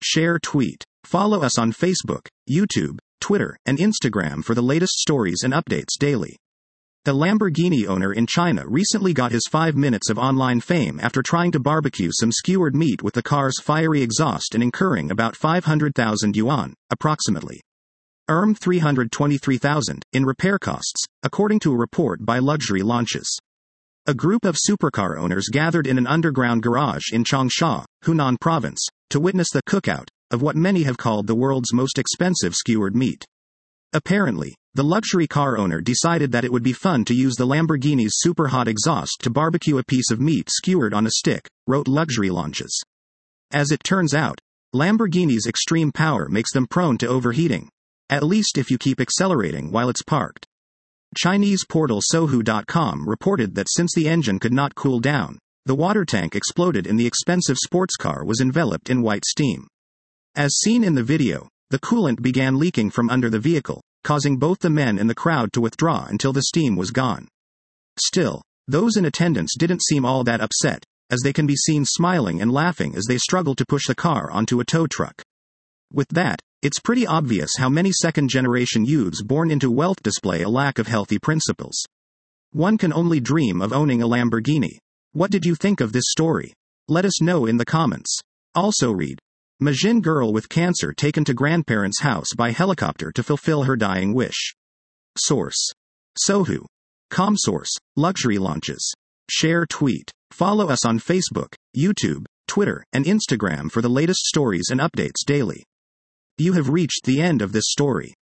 Share tweet. Follow us on Facebook, YouTube, Twitter, and Instagram for the latest stories and updates daily. A Lamborghini owner in China recently got his 5 minutes of online fame after trying to barbecue some skewered meat with the car's fiery exhaust and incurring about 500,000 yuan, approximately 323,000, in repair costs, according to a report by Luxury Launches. A group of supercar owners gathered in an underground garage in Changsha, Hunan Province, to witness the cookout of what many have called the world's most expensive skewered meat. Apparently, the luxury car owner decided that it would be fun to use the Lamborghini's super hot exhaust to barbecue a piece of meat skewered on a stick, wrote Luxury Launches. As it turns out, Lamborghini's extreme power makes them prone to overheating, at least if you keep accelerating while it's parked. Chinese portal Sohu.com reported that since the engine could not cool down, the water tank exploded in the expensive sports car was enveloped in white steam. As seen in the video, the coolant began leaking from under the vehicle, causing both the men in the crowd to withdraw until the steam was gone. Still, those in attendance didn't seem all that upset, as they can be seen smiling and laughing as they struggle to push the car onto a tow truck. With that, it's pretty obvious how many second-generation youths born into wealth display a lack of healthy principles. One can only dream of owning a Lamborghini. What did you think of this story? Let us know in the comments. Also read, Majin girl with cancer taken to grandparents' house by helicopter to fulfill her dying wish. Source: Sohu. Comsource: Luxury Launches. Share tweet. Follow us on Facebook, YouTube, Twitter, and Instagram for the latest stories and updates daily. You have reached the end of this story.